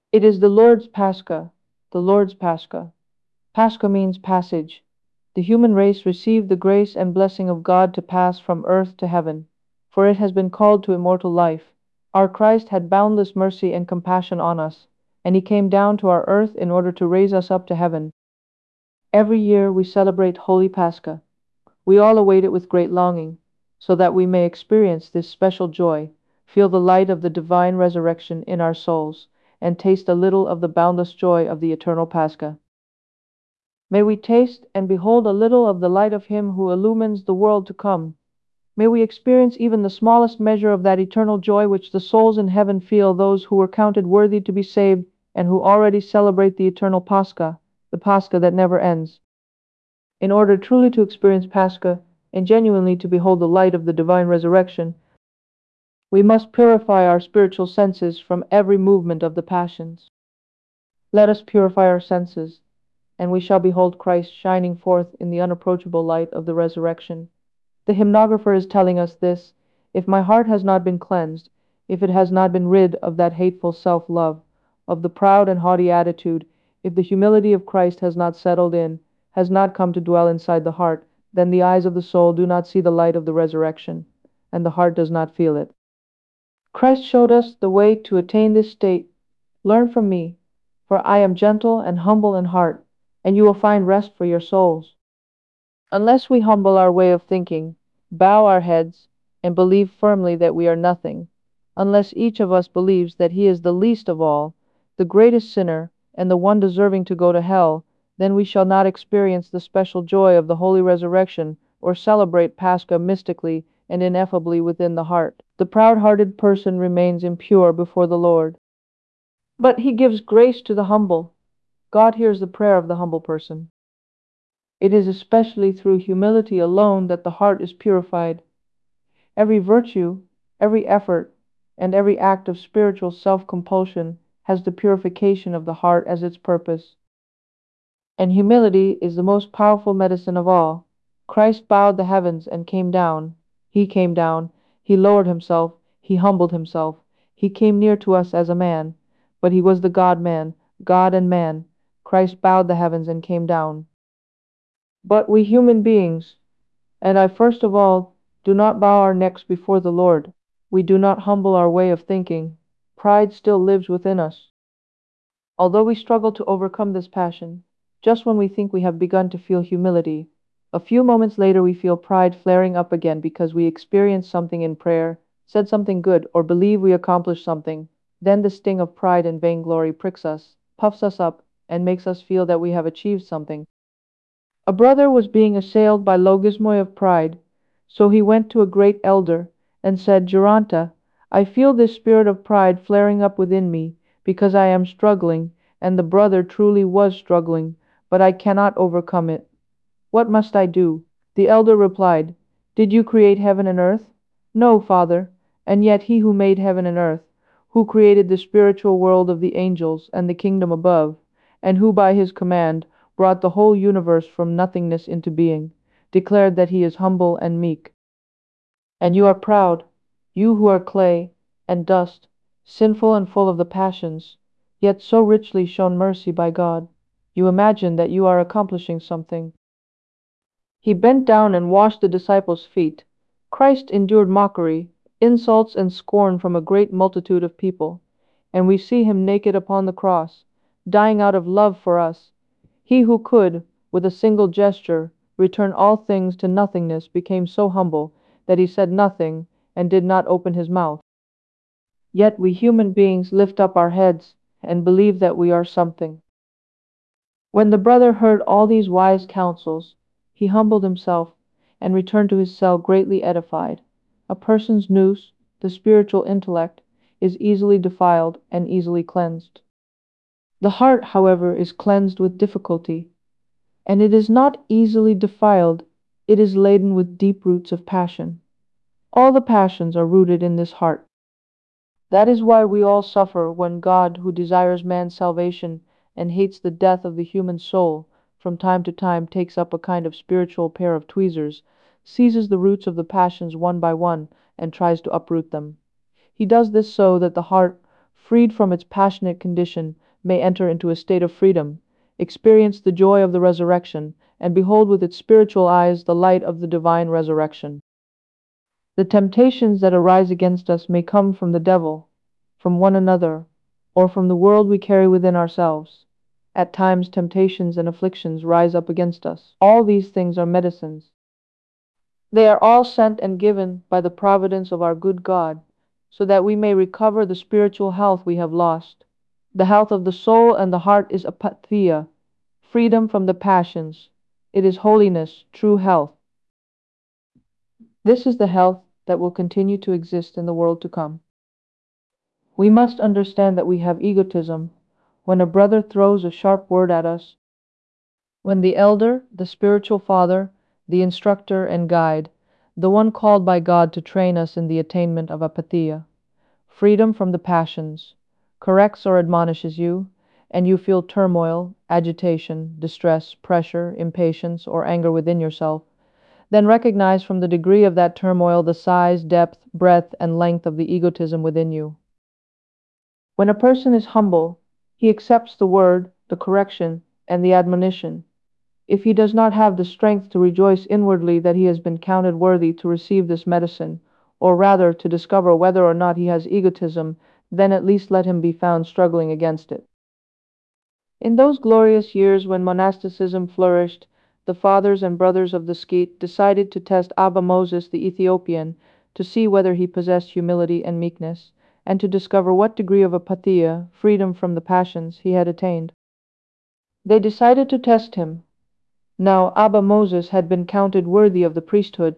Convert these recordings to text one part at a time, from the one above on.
It is the Lord's Pascha, the Lord's Pascha. Pascha means passage. The human race received the grace and blessing of God to pass from earth to heaven, for it has been called to immortal life. Our Christ had boundless mercy and compassion on us, and He came down to our earth in order to raise us up to heaven. Every year we celebrate Holy Pascha. We all await it with great longing, so that we may experience this special joy, feel the light of the divine resurrection in our souls, and taste a little of the boundless joy of the eternal Pascha. May we taste and behold a little of the light of Him who illumines the world to come. May we experience even the smallest measure of that eternal joy which the souls in heaven feel, those who were counted worthy to be saved and who already celebrate the eternal Pascha, the Pascha that never ends. In order truly to experience Pascha and genuinely to behold the light of the divine resurrection, we must purify our spiritual senses from every movement of the passions. Let us purify our senses, and we shall behold Christ shining forth in the unapproachable light of the resurrection. The hymnographer is telling us this: if my heart has not been cleansed, if it has not been rid of that hateful self-love, of the proud and haughty attitude, if the humility of Christ has not settled in, has not come to dwell inside the heart, then the eyes of the soul do not see the light of the resurrection, and the heart does not feel it. Christ showed us the way to attain this state. Learn from me, for I am gentle and humble in heart, and you will find rest for your souls. Unless we humble our way of thinking, bow our heads, and believe firmly that we are nothing, unless each of us believes that he is the least of all, the greatest sinner, and the one deserving to go to hell, then we shall not experience the special joy of the holy resurrection, or celebrate Pascha mystically and ineffably within the heart. The proud-hearted person remains impure before the Lord. But He gives grace to the humble. God hears the prayer of the humble person. It is especially through humility alone that the heart is purified. Every virtue, every effort, and every act of spiritual self-compulsion has the purification of the heart as its purpose. And humility is the most powerful medicine of all. Christ bowed the heavens and came down. He came down. He lowered Himself. He humbled Himself. He came near to us as a man, but He was the God-man, God and man. Christ bowed the heavens and came down. But we human beings, and I first of all, do not bow our necks before the Lord. We do not humble our way of thinking. Pride still lives within us. Although we struggle to overcome this passion, just when we think we have begun to feel humility, a few moments later we feel pride flaring up again because we experienced something in prayer, said something good, or believe we accomplished something. Then the sting of pride and vainglory pricks us, puffs us up, and makes us feel that we have achieved something. A brother was being assailed by logismoi of pride, so he went to a great elder and said, Duranta, I feel this spirit of pride flaring up within me because I am struggling, and the brother truly was struggling, but I cannot overcome it. What must I do? The elder replied, Did you create heaven and earth? No, father, and yet He who made heaven and earth, who created the spiritual world of the angels and the kingdom above, and who by His command brought the whole universe from nothingness into being, declared that He is humble and meek. And you are proud, you who are clay and dust, sinful and full of the passions, yet so richly shown mercy by God. You imagine that you are accomplishing something. He bent down and washed the disciples' feet. Christ endured mockery, insults, and scorn from a great multitude of people, and we see Him naked upon the cross, dying out of love for us. He who could, with a single gesture, return all things to nothingness became so humble that He said nothing and did not open His mouth. Yet we human beings lift up our heads and believe that we are something. When the brother heard all these wise counsels, he humbled himself and returned to his cell greatly edified. A person's nous, the spiritual intellect, is easily defiled and easily cleansed. The heart, however, is cleansed with difficulty, and it is not easily defiled, it is laden with deep roots of passion. All the passions are rooted in this heart. That is why we all suffer when God, who desires man's salvation and hates the death of the human soul, from time to time takes up a kind of spiritual pair of tweezers, seizes the roots of the passions one by one, and tries to uproot them. He does this so that the heart, freed from its passionate condition, may enter into a state of freedom, experience the joy of the resurrection, and behold with its spiritual eyes the light of the divine resurrection. The temptations that arise against us may come from the devil, from one another, or from the world we carry within ourselves. At times, temptations and afflictions rise up against us. All these things are medicines. They are all sent and given by the providence of our good God, so that we may recover the spiritual health we have lost. The health of the soul and the heart is apatheia, freedom from the passions. It is holiness, true health. This is the health that will continue to exist in the world to come. We must understand that we have egotism. When a brother throws a sharp word at us, when the elder, the spiritual father, the instructor and guide, the one called by God to train us in the attainment of apatheia, freedom from the passions, corrects or admonishes you, and you feel turmoil, agitation, distress, pressure, impatience, or anger within yourself, then recognize from the degree of that turmoil the size, depth, breadth, and length of the egotism within you. When a person is humble, he accepts the word, the correction, and the admonition. If he does not have the strength to rejoice inwardly that he has been counted worthy to receive this medicine, or rather to discover whether or not he has egotism, then at least let him be found struggling against it. In those glorious years when monasticism flourished, the fathers and brothers of the Skete decided to test Abba Moses the Ethiopian to see whether he possessed humility and meekness, and to discover what degree of apatheia, freedom from the passions, he had attained. They decided to test him. Now Abba Moses had been counted worthy of the priesthood.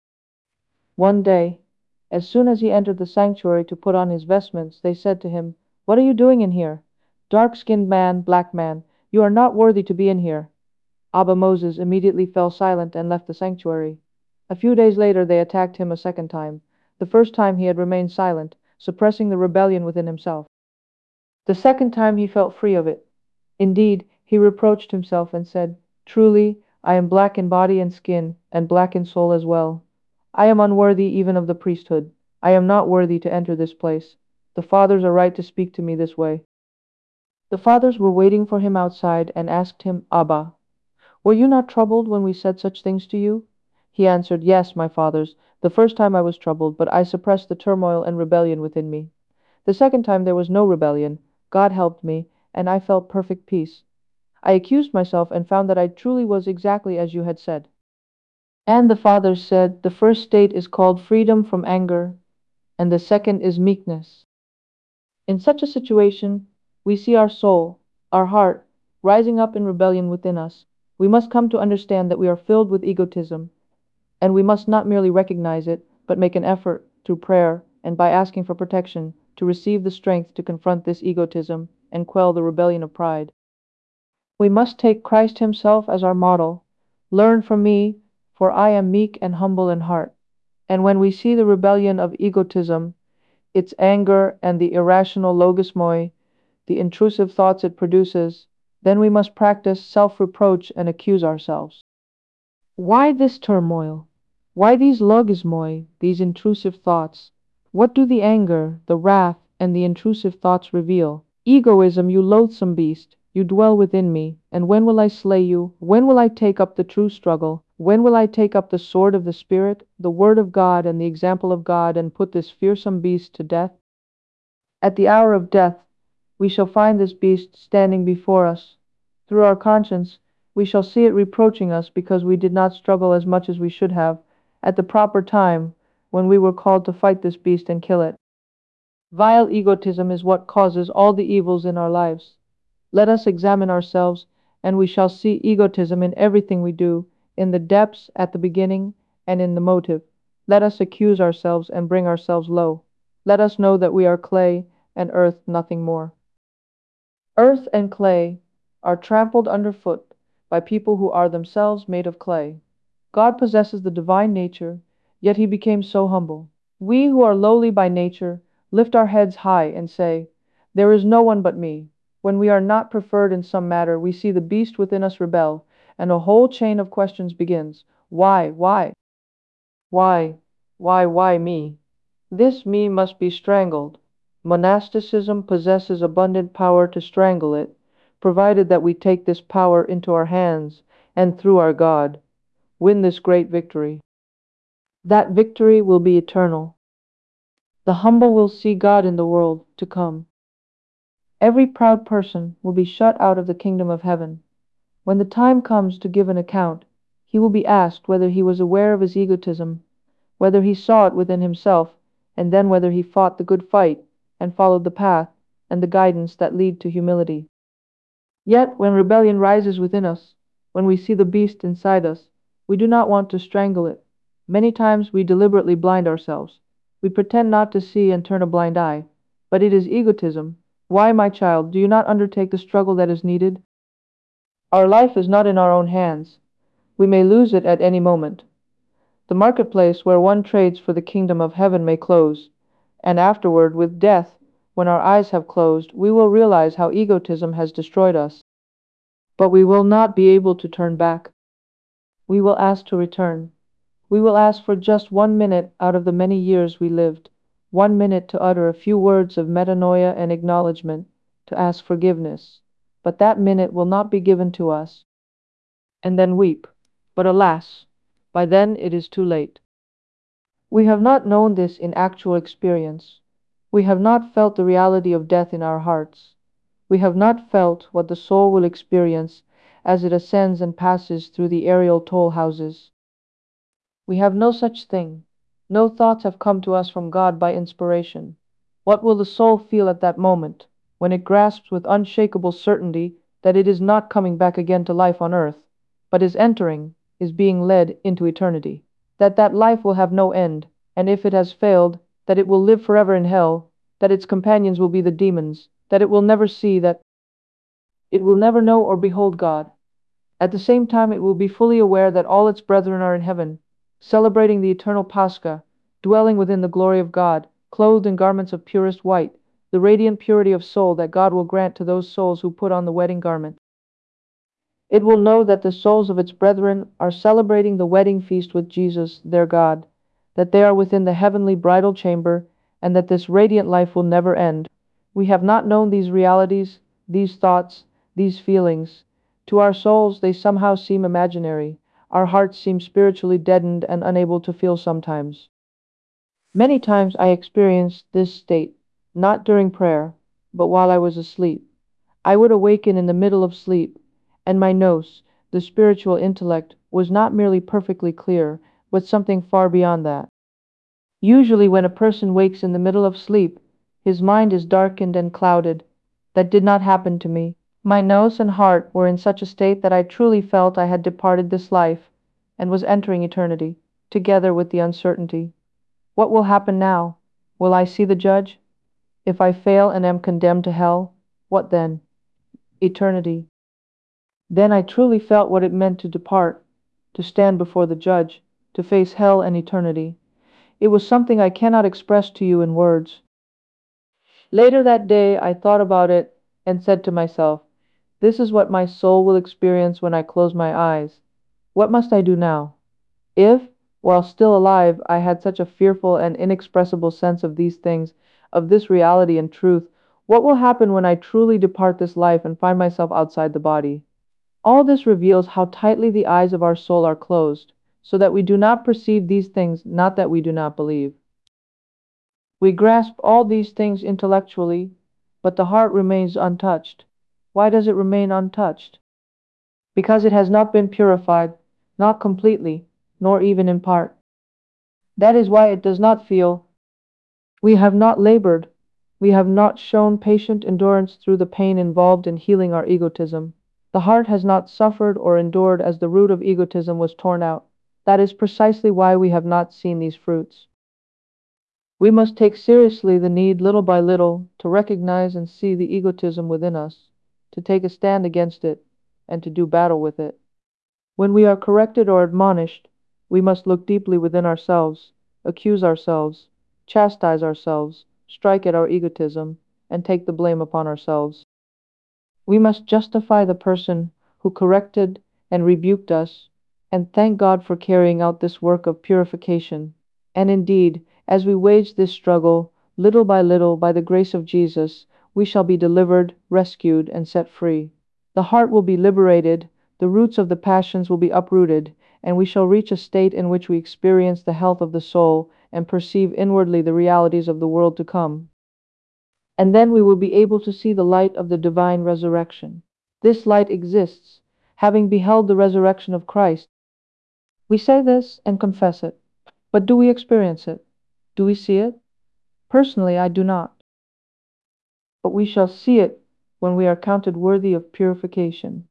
One day, as soon as he entered the sanctuary to put on his vestments, they said to him, "What are you doing in here? Dark-skinned man, black man, you are not worthy to be in here." Abba Moses immediately fell silent and left the sanctuary. A few days later they attacked him a second time. The first time he had remained silent, suppressing the rebellion within himself. The second time he felt free of it. Indeed, he reproached himself and said, "Truly, I am black in body and skin, and black in soul as well. I am unworthy even of the priesthood. I am not worthy to enter this place. The fathers are right to speak to me this way." The fathers were waiting for him outside and asked him, "Abba, were you not troubled when we said such things to you?" He answered, "Yes, my fathers. The first time I was troubled, but I suppressed the turmoil and rebellion within me. The second time there was no rebellion. God helped me, and I felt perfect peace. I accused myself and found that I truly was exactly as you had said." And the fathers said, "The first state is called freedom from anger, and the second is meekness." In such a situation, we see our soul, our heart, rising up in rebellion within us. We must come to understand that we are filled with egotism, and we must not merely recognize it, but make an effort through prayer and by asking for protection to receive the strength to confront this egotism and quell the rebellion of pride. We must take Christ Himself as our model. "Learn from me, for I am meek and humble in heart." And when we see the rebellion of egotism, its anger and the irrational logos moi, the intrusive thoughts it produces, then we must practice self-reproach and accuse ourselves. Why this turmoil? Why these logos moi, these intrusive thoughts? What do the anger, the wrath, and the intrusive thoughts reveal? Egoism, you loathsome beast, you dwell within me, and when will I slay you? When will I take up the true struggle? When will I take up the sword of the Spirit, the word of God and the example of God, and put this fearsome beast to death? At the hour of death, we shall find this beast standing before us. Through our conscience, we shall see it reproaching us because we did not struggle as much as we should have at the proper time when we were called to fight this beast and kill it. Vile egotism is what causes all the evils in our lives. Let us examine ourselves, and we shall see egotism in everything we do, in the depths, at the beginning, and in the motive. Let us accuse ourselves and bring ourselves low. Let us know that we are clay and earth, nothing more. Earth and clay are trampled underfoot by people who are themselves made of clay. God possesses the divine nature, yet He became so humble. We who are lowly by nature lift our heads high and say, "There is no one but me." When we are not preferred in some matter, we see the beast within us rebel, and a whole chain of questions begins. Why? Why? Why? Why me? This me must be strangled. Monasticism possesses abundant power to strangle it, provided that we take this power into our hands and through our God, win this great victory. That victory will be eternal. The humble will see God in the world to come. Every proud person will be shut out of the kingdom of heaven. When the time comes to give an account, he will be asked whether he was aware of his egotism, whether he saw it within himself, and then whether he fought the good fight and followed the path and the guidance that lead to humility. Yet, when rebellion rises within us, when we see the beast inside us, we do not want to strangle it. Many times we deliberately blind ourselves. We pretend not to see and turn a blind eye. But it is egotism. Why, my child, do you not undertake the struggle that is needed? Our life is not in our own hands. We may lose it at any moment. The marketplace where one trades for the kingdom of heaven may close, and afterward, with death, when our eyes have closed, we will realize how egotism has destroyed us. But we will not be able to turn back. We will ask to return. We will ask for just 1 minute out of the many years we lived, 1 minute to utter a few words of metanoia and acknowledgement, to ask forgiveness. But that minute will not be given to us. And then weep. But alas, by then it is too late. We have not known this in actual experience. We have not felt the reality of death in our hearts. We have not felt what the soul will experience as it ascends and passes through the aerial toll houses. We have no such thing. No thoughts have come to us from God by inspiration. What will the soul feel at that moment, when it grasps with unshakable certainty that it is not coming back again to life on earth, but is entering, is being led into eternity? That life will have no end, and if it has failed, that it will live forever in hell, that its companions will be the demons, that it will never see, that it will never know or behold God. At the same time, it will be fully aware that all its brethren are in heaven, celebrating the eternal Pascha, dwelling within the glory of God, clothed in garments of purest white, the radiant purity of soul that God will grant to those souls who put on the wedding garment. It will know that the souls of its brethren are celebrating the wedding feast with Jesus, their God, that they are within the heavenly bridal chamber, and that this radiant life will never end. We have not known these realities, these thoughts, these feelings. To our souls, they somehow seem imaginary. Our hearts seem spiritually deadened and unable to feel sometimes. Many times I experienced this state, not during prayer, but while I was asleep. I would awaken in the middle of sleep, and my nous, the spiritual intellect, was not merely perfectly clear, but something far beyond that. Usually, when a person wakes in the middle of sleep, his mind is darkened and clouded. That did not happen to me. My nous and heart were in such a state that I truly felt I had departed this life, and was entering eternity, together with the uncertainty. What will happen now? Will I see the Judge? If I fail and am condemned to hell, what then? Eternity. Then I truly felt what it meant to depart, to stand before the Judge, to face hell and eternity. It was something I cannot express to you in words. Later that day I thought about it and said to myself, this is what my soul will experience when I close my eyes. What must I do now? If, while still alive, I had such a fearful and inexpressible sense of these things, of this reality and truth, what will happen when I truly depart this life and find myself outside the body? All this reveals how tightly the eyes of our soul are closed, so that we do not perceive these things, not that we do not believe. We grasp all these things intellectually, but the heart remains untouched. Why does it remain untouched? Because it has not been purified, not completely, nor even in part. That is why it does not feel. We have not labored. We have not shown patient endurance through the pain involved in healing our egotism. The heart has not suffered or endured as the root of egotism was torn out. That is precisely why we have not seen these fruits. We must take seriously the need, little by little, to recognize and see the egotism within us, to take a stand against it, and to do battle with it. When we are corrected or admonished, we must look deeply within ourselves, accuse ourselves, chastise ourselves, strike at our egotism, and take the blame upon ourselves. We must justify the person who corrected and rebuked us, and thank God for carrying out this work of purification. And indeed, as we wage this struggle, Little by little, by the grace of Jesus, we shall be delivered, rescued, and set free. The heart will be liberated, the roots of the passions will be uprooted, and we shall reach a state in which we experience the health of the soul and perceive inwardly the realities of the world to come. And then we will be able to see the light of the divine resurrection. This light exists, having beheld the resurrection of Christ. We say this and confess it, but do we experience it? Do we see it? Personally, I do not, but we shall see it when we are counted worthy of purification.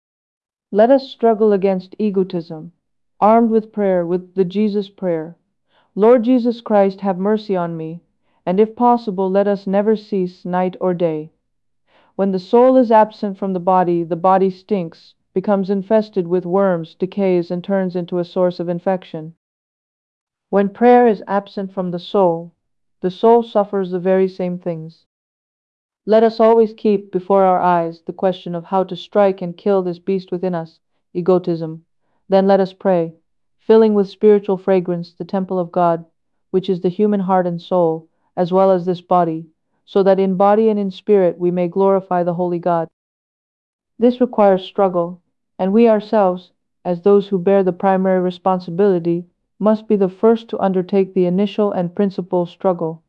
Let us struggle against egotism, armed with prayer, with the Jesus prayer. Lord Jesus Christ, have mercy on me, and if possible, let us never cease night or day. When the soul is absent from the body stinks, becomes infested with worms, decays, and turns into a source of infection. When prayer is absent from the soul suffers the very same things. Let us always keep before our eyes the question of how to strike and kill this beast within us, egotism. Then let us pray, filling with spiritual fragrance the temple of God, which is the human heart and soul, as well as this body, so that in body and in spirit we may glorify the Holy God. This requires struggle, and we ourselves, as those who bear the primary responsibility, must be the first to undertake the initial and principal struggle.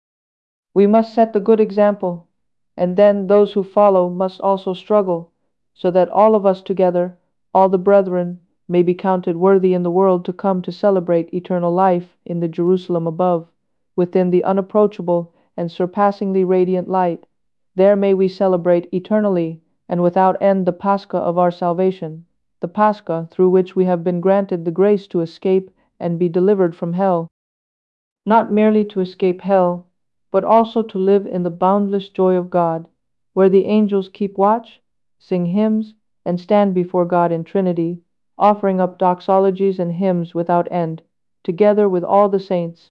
We must set the good example, and then those who follow must also struggle, so that all of us together, all the brethren, may be counted worthy in the world to come to celebrate eternal life in the Jerusalem above, within the unapproachable and surpassingly radiant light. There may we celebrate eternally and without end the Pascha of our salvation, the Pascha through which we have been granted the grace to escape and be delivered from hell. Not merely to escape hell, but also to live in the boundless joy of God, where the angels keep watch, sing hymns, and stand before God in Trinity, offering up doxologies and hymns without end, together with all the saints.